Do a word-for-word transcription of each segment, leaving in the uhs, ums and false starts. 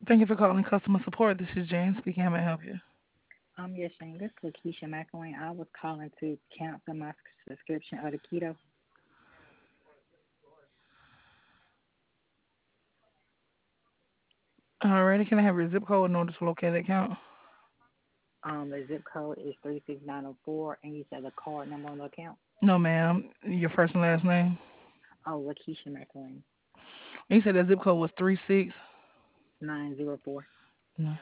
Thank you for calling customer support. This is Jan speaking. How may I help you? Um, yes, Shane, this is Lakeisha McElwain. I was calling to cancel my subscription of the keto. Alrighty, can I have your zip code in order to locate the account? Um, the zip code is three six nine zero four, and you said the card number on the account. No, ma'am. Your first and last name. Oh, Lakeisha McElwain, You said that zip code was three six. nine zero four. No.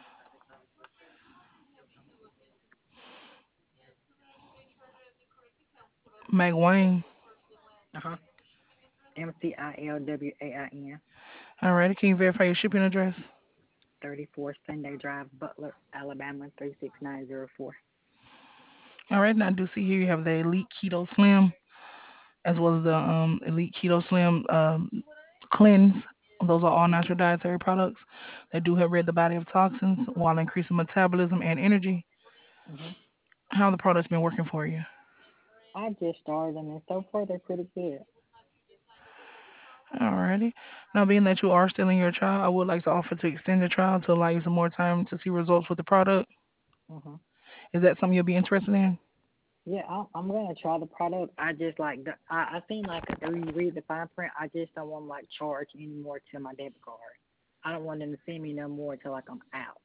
McWayne. Uh huh. M C I L W A I N, Alrighty, can you verify your shipping address? thirty-four Sunday Drive, Butler, Alabama, three six nine zero four. Alright, now I do see here you have the Elite Keto Slim as well as the um, Elite Keto Slim um, Cleanse. Those are all natural dietary products. They do help rid the body of toxins while increasing metabolism and energy. Mm-hmm. How the products been working for you? I just started them, and so far they're pretty good. Alrighty. Now, being that you are still in your trial, I would like to offer to extend the trial to allow you some more time to see results with the product. Mm-hmm. Is that something you'll be interested in? Yeah, I'm, I'm gonna try the product. I just like the, I I seen like when you read the fine print, I just don't want to like charge anymore to my debit card. I don't want them to send me no more till like I'm out.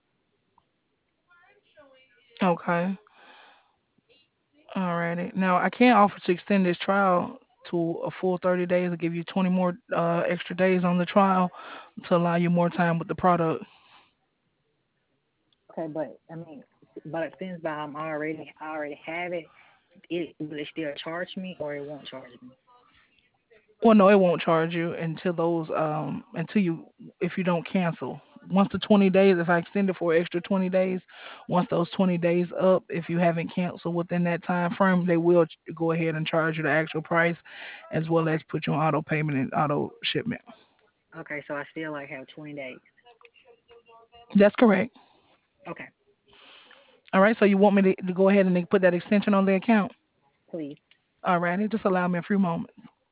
Okay. Alrighty. Now, I can offer to extend this trial to a full thirty days and give you twenty more uh, extra days on the trial to allow you more time with the product. Okay, but I mean, but since I'm already I already have it, it will it still charge me or it won't charge me? Well, no, it won't charge you until those um until you if you don't cancel. Once the twenty days, if I extend it for an extra twenty days, once those twenty days up, if you haven't canceled within that time frame, they will ch- go ahead and charge you the actual price, as well as Okay, put you on auto payment and auto shipment. okay, so I still like have twenty days. That's correct. Okay, All right. So you want me to, to go ahead and put that extension on the account? please. All righty. Just allow me a few moments.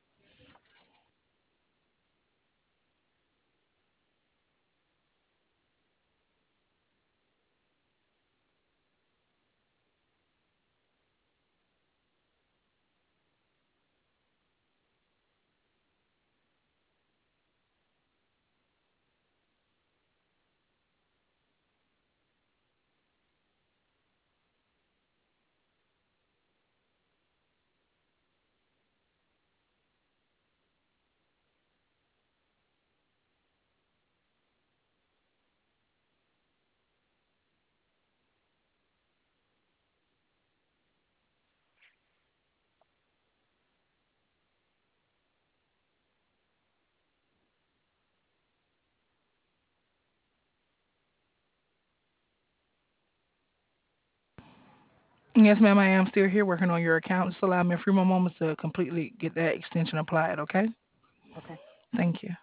Yes, ma'am. I am still here working on your account. Just allow me a few more moments to completely get that extension applied. Okay. Okay. Thank you.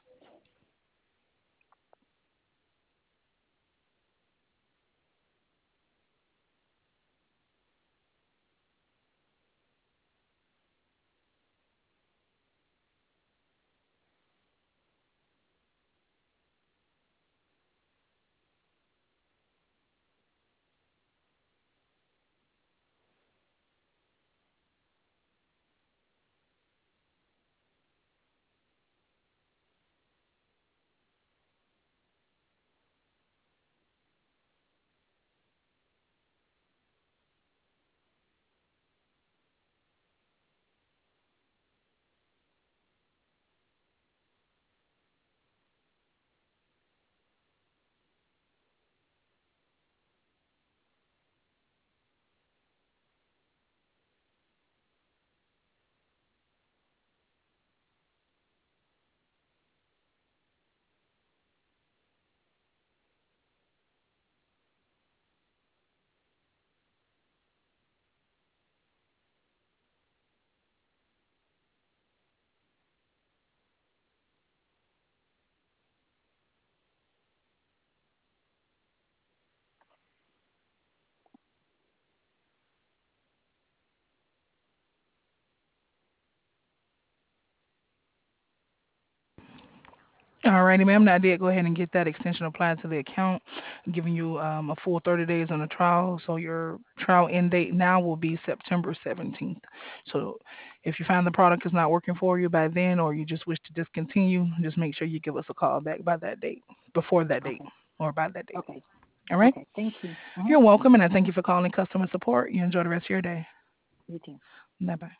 Alrighty, ma'am. Now I did go ahead and get that extension applied to the account, giving you um, a full thirty days on the trial. So your trial end date now will be September seventeenth. So if you find the product is not working for you by then, or you just wish to discontinue, just make sure you give us a call back by that date, before that date, Okay. or by that date. Okay. All right. Okay. Thank you. Uh-huh. You're welcome, and I thank you for calling customer support. You enjoy the rest of your day. You too. Bye bye.